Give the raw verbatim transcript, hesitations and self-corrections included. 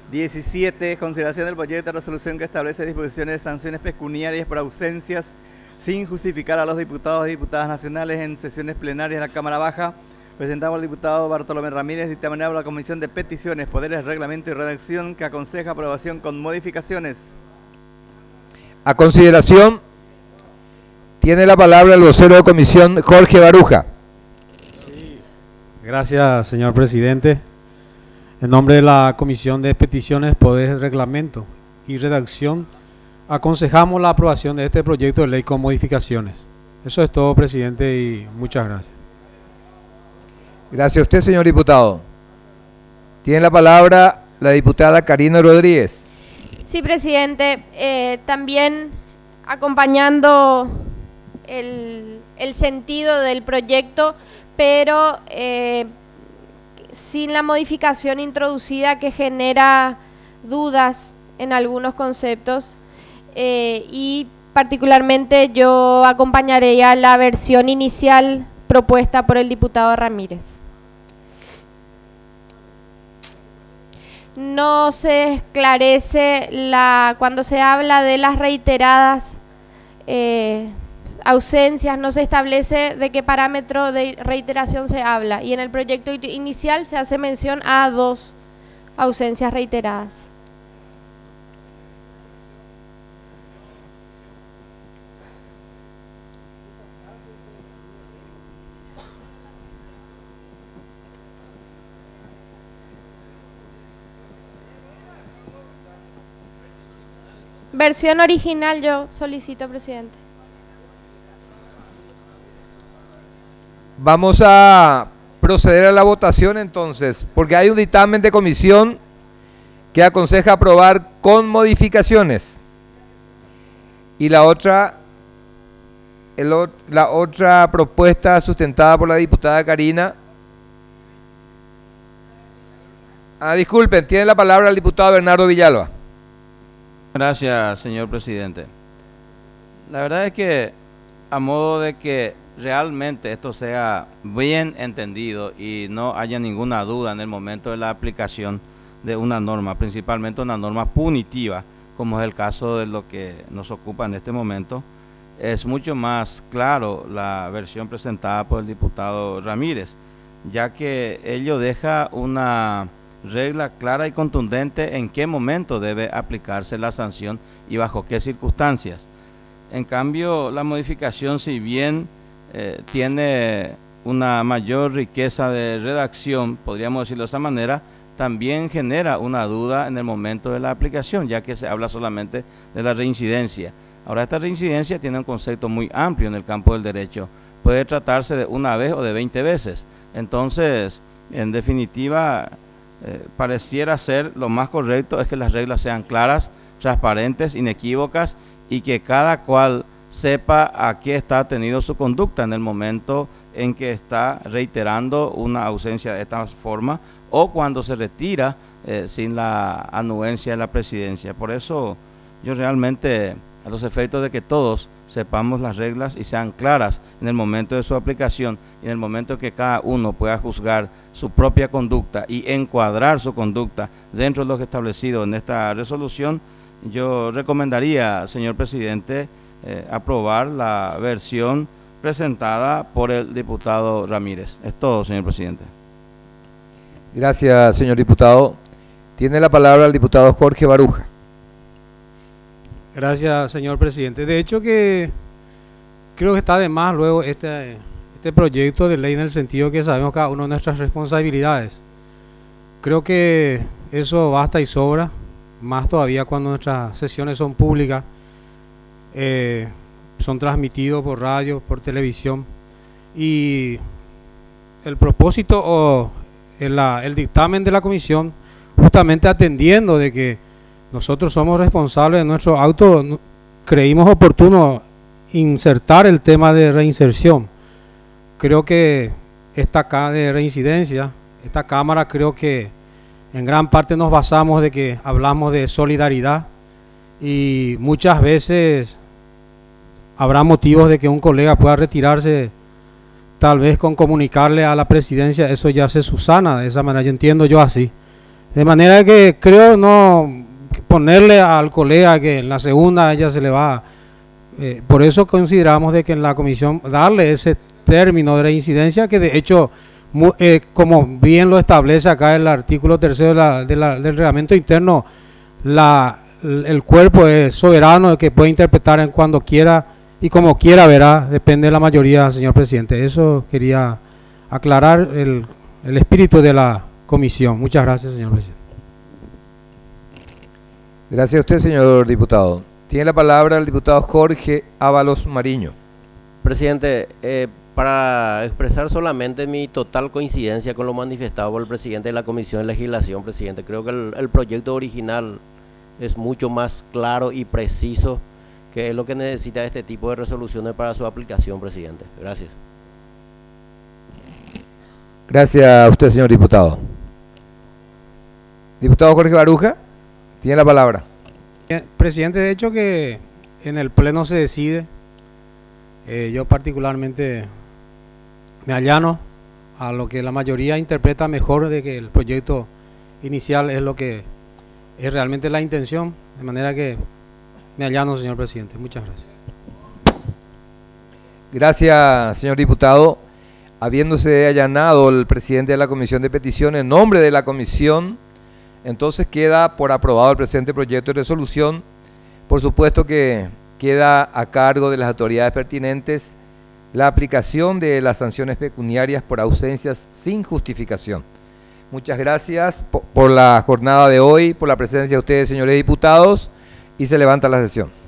diecisiete. Consideración del proyecto de resolución que establece disposiciones de sanciones pecuniarias por ausencias sin justificar a los diputados y diputadas nacionales en sesiones plenarias de la Cámara Baja. Presentado al diputado Bartolomé Ramírez, dictaminado por la Comisión de Peticiones, Poderes, Reglamento y Redacción, que aconseja aprobación con modificaciones. A consideración, tiene la palabra el vocero de comisión, Jorge Baruja. Sí. Gracias, señor presidente. En nombre de la Comisión de Peticiones, Poderes, Reglamento y Redacción, aconsejamos la aprobación de este proyecto de ley con modificaciones. Eso es todo, presidente, y muchas gracias. Gracias a usted, señor diputado. Tiene la palabra la diputada Karina Rodríguez. Sí, presidente. Eh, también acompañando el, el sentido del proyecto, pero eh, sin la modificación introducida que genera dudas en algunos conceptos, eh, y particularmente yo acompañaré a la versión inicial propuesta por el diputado Ramírez. No se esclarece la cuando se habla de las reiteradas eh, ausencias, no se establece de qué parámetro de reiteración se habla, y en el proyecto inicial se hace mención a dos ausencias reiteradas. Versión original yo solicito, presidente. Vamos a proceder a la votación entonces, porque hay un dictamen de comisión que aconseja aprobar con modificaciones. Y la otra, el, la otra propuesta sustentada por la diputada Karina. Ah, disculpen, tiene la palabra el diputado Bernardo Villalba. Gracias, señor presidente. La verdad es que, a modo de que realmente esto sea bien entendido y no haya ninguna duda en el momento de la aplicación de una norma, principalmente una norma punitiva, como es el caso de lo que nos ocupa en este momento, es mucho más claro la versión presentada por el diputado Ramírez, ya que ello deja una regla clara y contundente en qué momento debe aplicarse la sanción y bajo qué circunstancias. En cambio, la modificación, si bien eh, tiene una mayor riqueza de redacción, podríamos decirlo de esa manera, también genera una duda en el momento de la aplicación, ya que se habla solamente de la reincidencia. Ahora, esta reincidencia tiene un concepto muy amplio en el campo del derecho. Puede tratarse de una vez o de veinte veces. Entonces, en definitiva, Eh, pareciera ser lo más correcto es que las reglas sean claras, transparentes, inequívocas, y que cada cual sepa a qué está tenido su conducta en el momento en que está reiterando una ausencia de esta forma o cuando se retira eh, sin la anuencia de la presidencia. Por eso yo realmente, a los efectos de que todos sepamos las reglas y sean claras en el momento de su aplicación y en el momento que cada uno pueda juzgar su propia conducta y encuadrar su conducta dentro de lo que establecido en esta resolución, yo recomendaría, señor presidente, eh, aprobar la versión presentada por el diputado Ramírez. Es todo, señor presidente. Gracias, señor diputado. Tiene la palabra el diputado Jorge Baruja. Gracias, señor presidente. De hecho que creo que está de más luego este, este proyecto de ley, en el sentido que sabemos cada uno de nuestras responsabilidades. Creo que eso basta y sobra, más todavía cuando nuestras sesiones son públicas, eh, son transmitidos por radio, por televisión, y el propósito o el, la, el dictamen de la comisión, justamente atendiendo de que nosotros somos responsables de nuestro auto, creímos oportuno insertar el tema de reinserción. Creo que esta acá de reincidencia, esta Cámara, creo que en gran parte nos basamos de que hablamos de solidaridad, y muchas veces habrá motivos de que un colega pueda retirarse, tal vez con comunicarle a la presidencia, eso ya se subsana de esa manera, yo entiendo yo así. De manera que creo no ponerle al colega que en la segunda ella se le va. Eh, por eso consideramos de que en la comisión darle ese término de la incidencia que de hecho, mu, eh, como bien lo establece acá el artículo tercero de la, de la, del reglamento interno, la, el cuerpo es soberano que puede interpretar en cuando quiera y como quiera, verá, depende de la mayoría, señor presidente. Eso quería aclarar el, el espíritu de la comisión. Muchas gracias, señor presidente. Gracias a usted, señor diputado. Tiene la palabra el diputado Jorge Ábalos Mariño. Presidente, eh, para expresar solamente mi total coincidencia con lo manifestado por el presidente de la Comisión de Legislación, presidente, creo que el, el proyecto original es mucho más claro y preciso, que es lo que necesita este tipo de resoluciones para su aplicación, presidente. Gracias. Gracias a usted, señor diputado. Diputado Jorge Baruja, tiene la palabra. Presidente, de hecho que en el pleno se decide, eh, yo particularmente me allano a lo que la mayoría interpreta mejor de que el proyecto inicial es lo que es realmente la intención, de manera que me allano, señor presidente. Muchas gracias. Gracias, señor diputado. Habiéndose allanado el presidente de la Comisión de Peticiones en nombre de la comisión, entonces queda por aprobado el presente proyecto de resolución. Por supuesto que queda a cargo de las autoridades pertinentes la aplicación de las sanciones pecuniarias por ausencias sin justificación. Muchas gracias por la jornada de hoy, por la presencia de ustedes, señores diputados, y se levanta la sesión.